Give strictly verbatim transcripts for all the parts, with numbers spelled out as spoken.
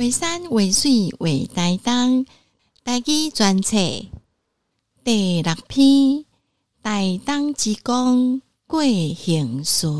画山画水画台东，台语专册第六篇，台东之光过行顺。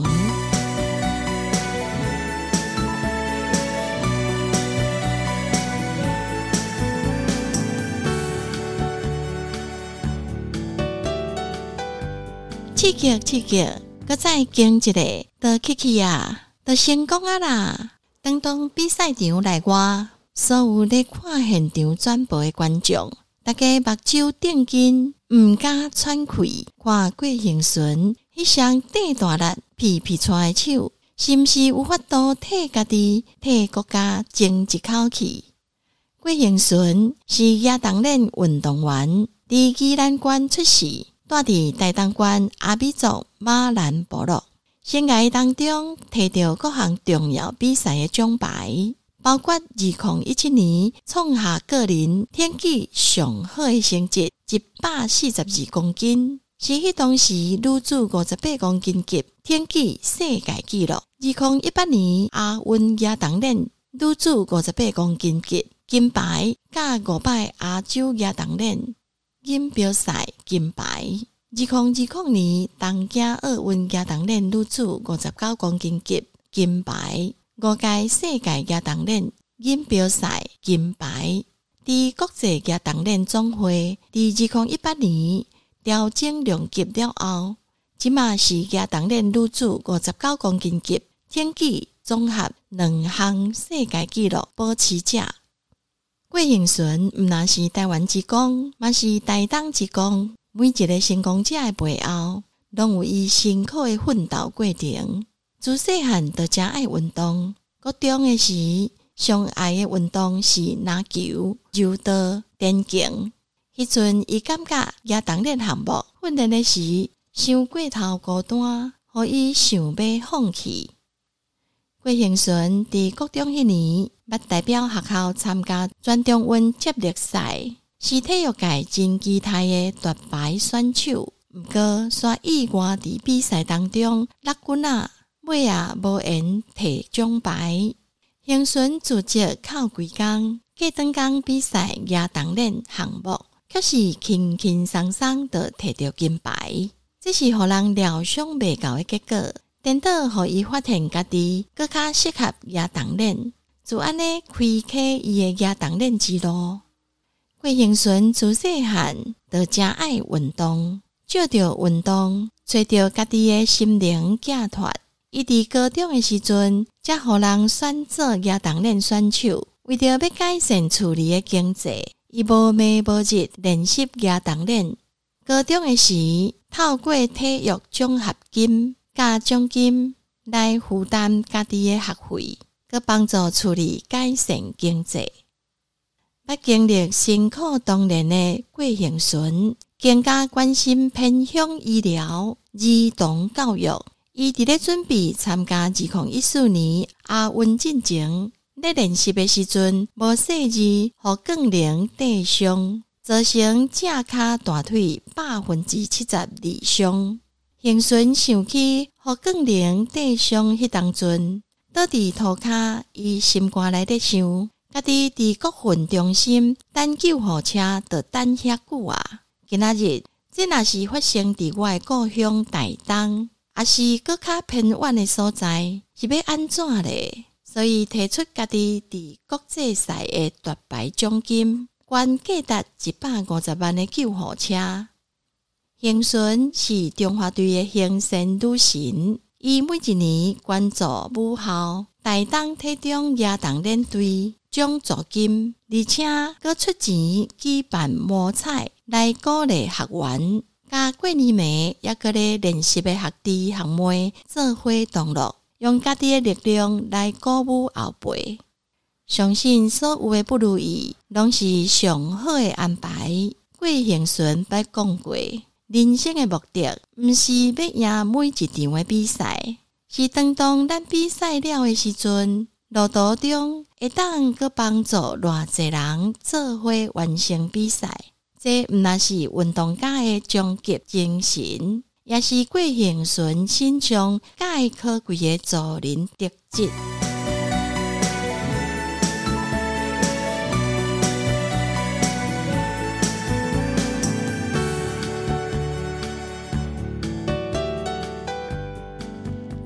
刺激刺激，搁再经一个，都去去啊，都成功啊啦！当当比赛场内外，所有咧看现场转播的观众，大家目睭定睛，毋敢喘气，看过行顺，迄双顶大力皮皮出的手，是毋是有法度替家己、替国家争一口气？过行顺是亚当练运动员，伫宜兰县出世。住伫台东县阿美族马兰部落，生涯当中摕到各项重要比赛的奖牌，包括二零一七年创下个人田径上好的成绩，一百四十二公斤，是迄当时女子五十八公斤级田径世界纪录。二零一八年亚运亚当练女子五十八公斤级金牌，甲五百亚洲亚当练锦标赛金牌。二零二零年东京奥运亚当练女子五十九公斤级金牌，五届世界亚当练锦标赛金牌。伫国际亚当练总会伫二零一八年调整量级了后，即嘛是亚当练女子五十九公斤级田径综合两项世界纪录保持者。过行顺毋但是台湾之光，嘛是台东之光。每一个成功者的背后，拢有伊辛苦的奋斗过程。自细汉就真爱运动，国中的时上爱的运动是篮球、柔道、田径。迄阵伊感觉亚当练项目训练的时伤过头孤单，互伊想要放弃。过行顺伫国中迄年，捌代表学校参加全中运接力赛，是体育界真期待的夺牌选手。毋过，煞意外伫比赛当中落军啊，尾啊无缘摕奖牌。行顺自责靠几工，过长工比赛亚当练项目，却是轻轻松松就摕到金牌。这是互人料想未到的结果。颠倒互伊发现家己更较适合亚当练，就安尼开启伊的亚当练之路。过行顺自细汉就真爱运动，借着运动找到家己的心灵寄托。伊伫高中的时阵，才互人选做亚当练选手。为着要改善厝里的经济，伊无暝无日练习亚当练。高中的时，透过体育奖学金甲奖金来负担家己的学费，佮帮助处理改善经济。捌经历辛苦当年的过行顺，更加关心偏乡医疗、儿童教育。伊伫咧准备参加二零一四年亚运进前，咧练习的时阵，无细致互杠铃跌伤，造成正骹大腿百分之七十以上。行顺想起互杠铃跌伤迄当阵，倒伫涂骹，伊心肝内底想，家己伫国训中心等救护车，就等遐久啊！今仔日，这若是发生伫我的故乡台东，也是搁较偏远的所在，是要安怎咧？所以提出家己伫国际赛的夺牌奖金，原价值一百五十万的救护车。行顺是中华队的行善女神，伊每一年关注母校台东体中亚当练队奖助金，而且佮出钱举办摸彩来鼓励学员，甲过年暝也佮咧练习的学弟学妹做伙同乐，用家己的力量来鼓舞后辈。相信所有的不如意，拢是上好的安排。过行顺捌讲过，人生的目的，毋是要赢每一场的比赛，是当当咱比赛了的时阵，路途中会当佮帮助偌济人做伙完成比赛。这毋但是运动家的终极精神，也是过行顺身上介可贵的助人特质。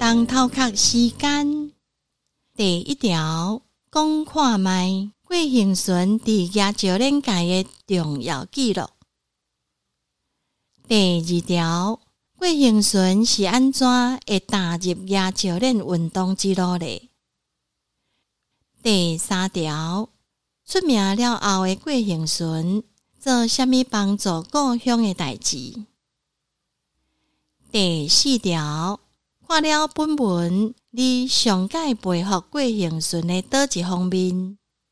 帮头壳时间。第一条，讲看卖过行船伫亚石链界的重要记录。第二条，过行船是安怎会踏入亚石链运动之路呢？第三条，出名了后的过行船做啥物帮助故乡的代志？第四条，看了本文，你上界佩服过行船的倒一方面？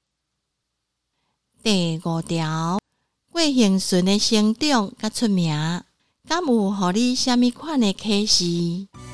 第五条，过行船的成长甲出名，敢有互你啥物款的启示？